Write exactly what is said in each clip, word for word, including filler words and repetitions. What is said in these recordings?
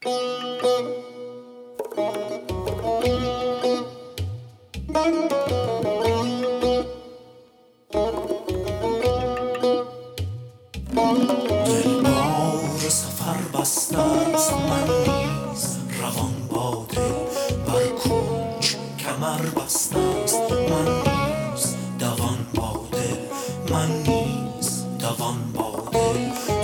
دلبار سفر بسته است، من نیز روان با دل بر کوچ کمر بسته است، من نیز دوان با دل، من نیز دوان با دل.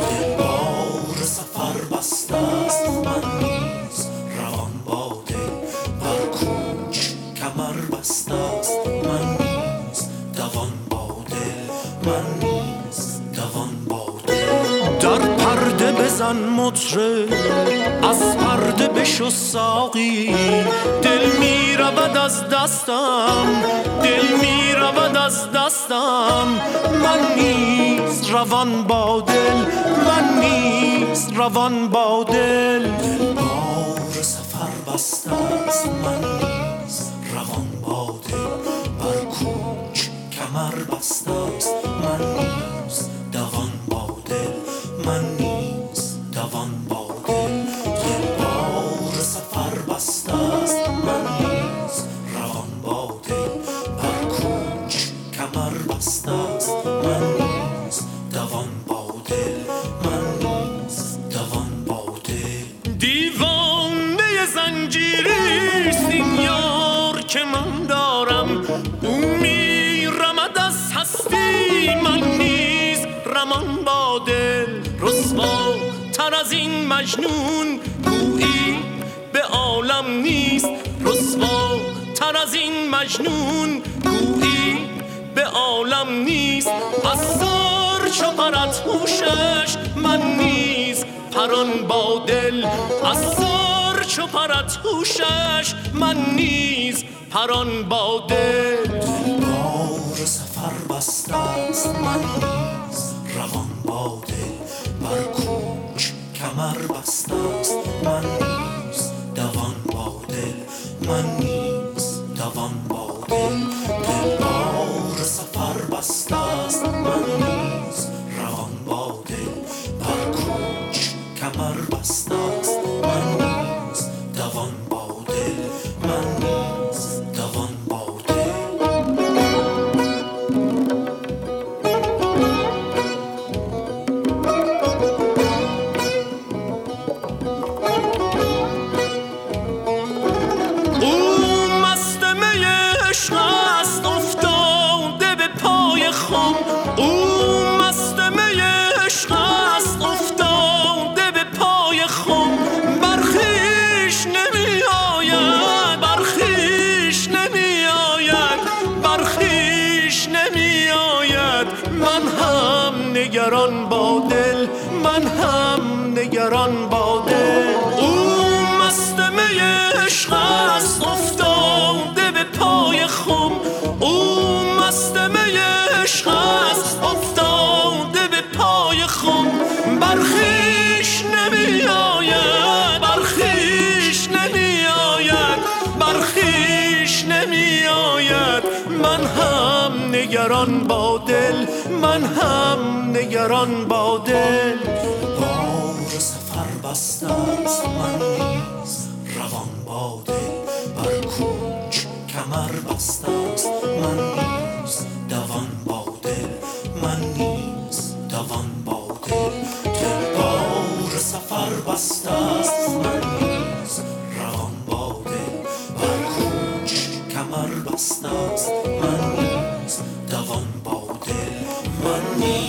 دلبار سفر بسته است، من نیز روان با دل بر کوچ کمر بسته است، من نیز دوان با دل، من نیز دوان با دل. در پرده بزن مطرب، از پرده بشو ساقی، دل می رود از دستم، دل می رود از دستم، من نیز روان با دل، من نیز روان با دل. دلبار سفر بسته است، من نیز روان با دل بر کوچ کمر بسته است، من نیز دوان با دل، من نیز دوان با دل. دلبار سفر بسته است، من نیز روان با دل بر کوچ کمر بسته است، من نیز دوان با دل، من نیز دوان با دل. دیوانه زنجیریست این یار که من دارم، او می رمد از هستی، من نیز رمان با دل. رسوا تر از این مجنون گویی به عالم نیست، رسوا تر از این مجنون گویی به عالم نیست. از سر چو پرد هوشش، من نیز پران با دل، از سر چو پرد هوشش، من نیز پران با دل. دلبار سفر بسته است، من نیز روان با دل بر کوچ کمر بسته است، من نیز دوان با دل، من نیز دوان با دل. دلبار سفر بسته است، من نیز روان با دل بر کوچ کمر بسته است، من نیز دوان با دل، من نیز دوان با دل. نگران با دل، من هم نگران با دل. او مست می عشق است افتاده به پای خم، او مست می عشق است افتاده به پای خم. برخیش نمی آید، برخیش نمی آید، برخیش نمی آید. من هم نگران با دل، من هم نگران با دل. بار سفر بسته است، من نیز روان با دل بر کوچ کمر بسته است، من نیز دوان با دل، من نیز دوان با دل. دل بار سفر بسته است، من نیز روان با دل بر کوچ کمر بسته است، من نیز دوان با دل، من نیز